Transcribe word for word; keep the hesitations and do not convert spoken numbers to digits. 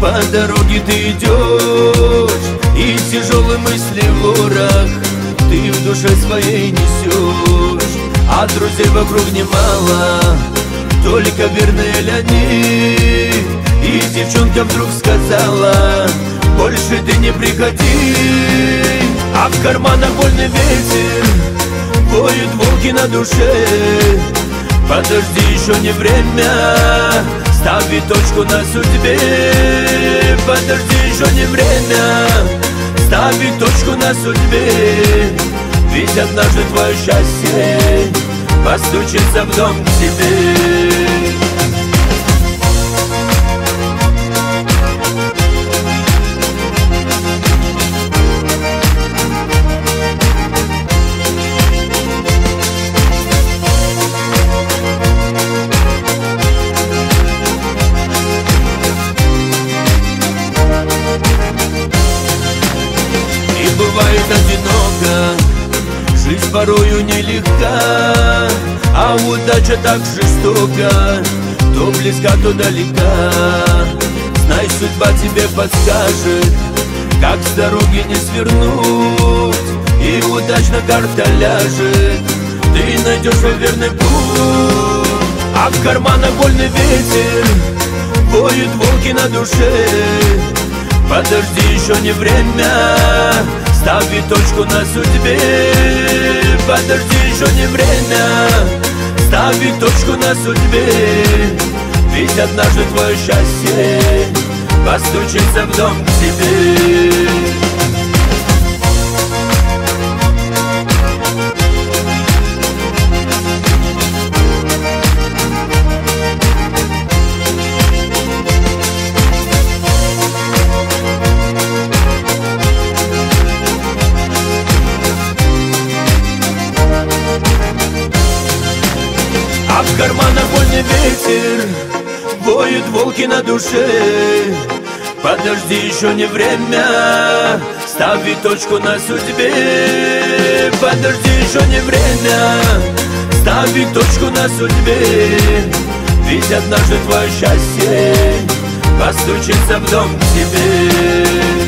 По дороге ты идешь, и тяжелые мысли ворох ты в душе своей несешь. А друзей вокруг немало, только верные ли они? И девчонка вдруг сказала: больше ты не приходи. А в карманах вольный ветер, воют волки на душе. Подожди, еще не время ставить точку на судьбе. Подожди, еще не время ставить точку на судьбе. Ведь однажды твое счастье постучится в дом к тебе. Бывает одиноко, жизнь порою нелегка, а удача так жестока, то близка, то далека. Знай, судьба тебе подскажет, как с дороги не свернуть, и удачно карта ляжет, ты найдешь верный путь. А в карманах вольный ветер, воют волки на душе. Подожди, еще не время ставить точку на судьбе. Подожди, еще не время ставить точку на судьбе. Ведь однажды твое счастье постучится в дом к тебе. А в карманах вольный ветер, воют волки на душе. Подожди, еще не время ставить точку на судьбе. Подожди, еще не время ставить точку на судьбе. Ведь однажды твое счастье постучится в дом к тебе.